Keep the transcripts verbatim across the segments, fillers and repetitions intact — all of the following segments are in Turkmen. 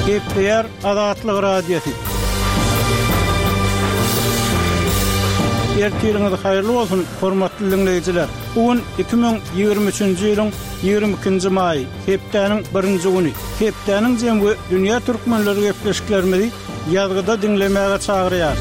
Hepdeýär Azatlyk radiosu. Ertiriniz haýyrly bolsun, hormatly dinleýijiler. Bugün iki bin ýygrimi üçinji ýylyň ýygrimi ikinji maý, hepdäniň birinji güni. Hepdäniň jemgy dünýä türkmenleri gepleşiklerimizi ýazgyda dinlemäge çagyrýar.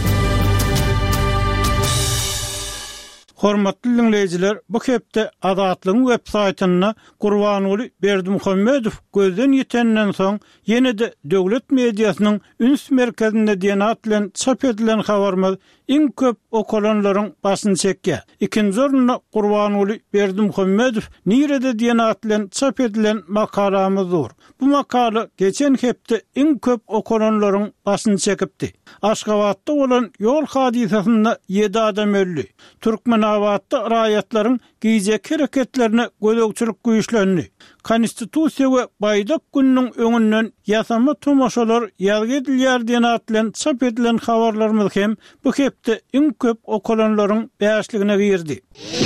Hormatly dinleýijiler, bu hepde Azatlygyň web saýtyna Gurbanyly Berdimuhammedow gözden ýetenden soň ýene-de döwlet mediasynyň üns merkezinde diýen at bilen çap edilen habarmy iň köp okulanlaryň basyny çekýär. Ikinji orunda Gurbanyly Berdimuhammedow nirede diýen at bilen çap edilen makalamyzdyr. Bu makala geçen hepde iň köp okulanlaryň basyny çekipdi. Aşgabatda bolan ýol hadisasyna ýedi adam öldü. Türkmen awatda raýatlaryň giýjek hereketlerine gözegçilik güýçlendi. Konstitusiýa we baýdak günüň öňünden ýasama tomoşalar ýazgy edilýär diýen at bilen çap edilen habarlarymyz hem bu hepde iň köp okulanlaryň bäşligine girdi.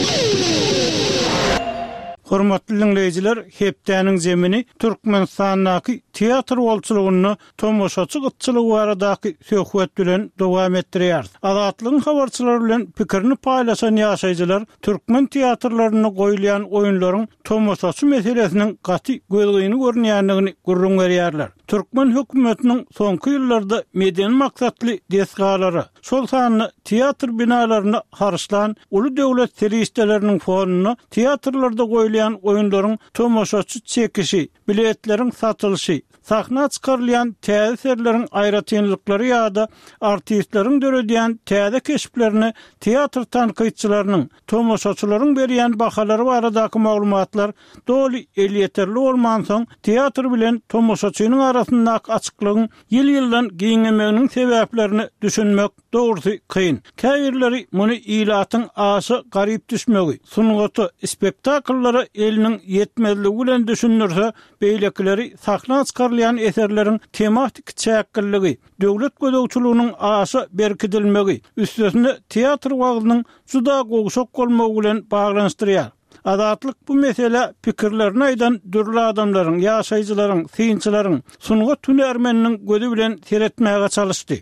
Hormatly dinleýijiler, hepdäniň zemini Türkmenistanyň teatr bolçulugyny tomoşaçy gytçylygy aradaky söhbet bilen dowam etdirýär. Azatlygyň habarçylary bilen pikirini paýlaşan ýaşaýjylar türkmen teatrlaryna goýulan oýunlaryň tomoşaçy meselesiniň gaty gözleýini görnýändigini gurrun berýärler. Türkmen hökümetiniň soňky ýyllarda medeni maksatly desgalary, şol sany teatr binalaryna harçlan uly döwlet seriýetleriniň fonuny teatrlarda goýulan oýunlaryň tomoşaçy çekişi, biletleriň satylşy, sahna çykarylýan täzeserleriň aýratynlyklary ýa-da artistleriň döredýän täze keşiplerini teatr tanqytçylarynyň, tomoşaçylaryň berýän bahalary baradaky maglumatlar doly el ýeterli bolman soň teatr bilen tomoşaçynyň arasyndaky açyklygyň ýyl-ýyldan giňemeginiň sebäplerini düşünmek dogrusu kyn. Käýirleri muny ilatyň aşy garyp düşmegi, sungaty, spektakllary eliniň ýetmezligi bilen düşünürse, beýlekleri sahna çykarylýan eserleriň tematik çäkkilligi, döwlet gözegçiligining aşy berkidilmegi, üstesinde teatr wagtynyň juda gogşak bolmagy bilen baglanşdyrýar. Azatlyk bu mesele pikirlerini aýdan dürli adamlaryň, ýaşaýjylaryň, synçylaryň, sunga tünermeniniň gözü bilen seretmäge çalyşdy.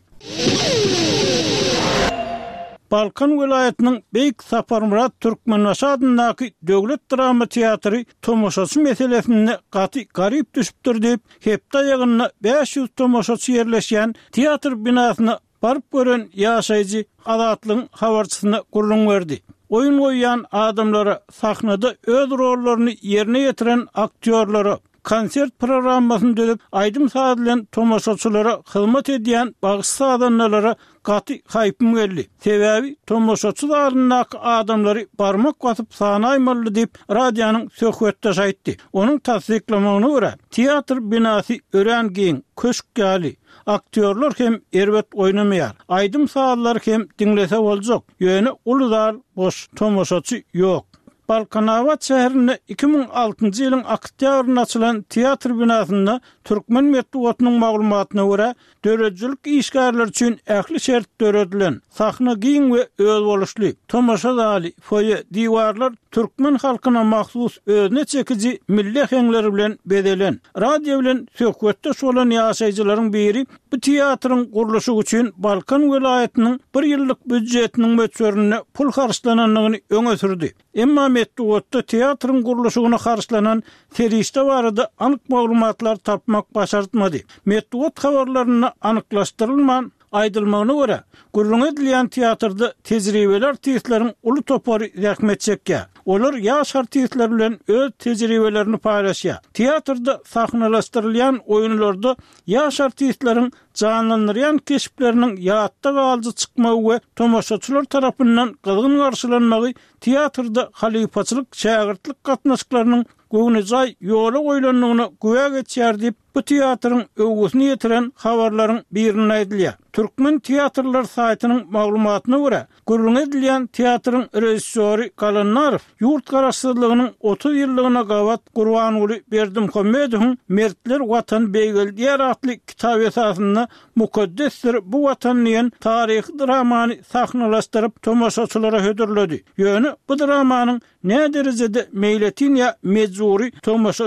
Balkan vilayetiniň Beýik Saparmurat Türkmenbaşy adyndaky döwlet drama teatry tomoşaçy meselesine gaty garyp düşüpdir diýip hepde ýagyna beş ýüz tomoşaçy ýerleşýän teatr binasyna baryp gören ýaşaýjy Azatlygyň habarçysyna gurrun berdi. Oyun goýan adamlara sahnada öz rollaryny ýerine ýetiren aktyorlara, konsert programmasyny dödüp aýdym saatlan tomoşaçylara hyzmat edýän bagysy adamlara gaty haýpym geldi. Sebäbi tomoşaçylaryň adamlary barmak basyp sanaýmaly diýip radionyň söhbetde aýtdy. Onuň tasdiklamagyna görä, teatr binasy ören giň, köşk ýaly, aktyorlar hem erbet oýnamaýar. Aýdym saatlar hem dinlese boljak. Ýöne uludar boş tomoşaçy ýok. Balkanawat şäherinde iki bin altynjy ýylyň oktýabrynda açylan teatr binasyna türkmen medeniýetiniň maglumatyna görä, döredjilik işgärleri üçin ähli şert döredilen sahna giň we öz boluşly tomoşa zaly, foye, diwarlar türkmen halkyna mahsus özüne çekiji milli heňleri bilen bedelen. Radio bilen söhbetde bolan ýaşaýjylaryň biri bu teatryň gurulşy üçin Balkan vilayetiniň bir ýyllyk büdjetiniň möçberini pul harçlananlygyny öňe sürdi. Emma medeniýetde teatryň gurulşyna harçlanan serişde barada anyk maglumatlar tapmak başartmady. Medeniýet habarlaryny anyklaşdyrylman aýdylmagyna görä, gurrun edilýän teatrda tejribeler artistleriň uly topary rahmet çekýär. Olar ýaş artistler bilen öz tejribelerini paýlaşýar. Teatrda sahnalaşdyrylýan oýunlarda ýaş artistleriň canlandyrýan keşipleriniň ýatda galyjy çykmagy we tomoşaçylar tarapyndan gyzgyn garşylanmagy teatrda halipaçylyk, şägirtlik gatnaşyklarynyň göwnüjay ýola goýulanlygyna güwäk etýär diýip bu teatrın öwgüsini ýetiren habarlaryň birini aýdylýar. Türkmen teatrlar saýtynyň maglumatyna görä, gurrun edilýän teatrın rejissöri Galannarow ýurt garaşsyzlygynyň otuz ýyllygyna gawat Gurbanyly Berdimuhammedowyň Mertler Watan Beýgeldiýär atly kitap esasyna mukaddesdir bu watanyň taryhy dramany sahnalaşdyryp tomoşaçylara hödürledi. Ýöne bu dramanyň ne derejede meýletin ýa mejburi tomoşa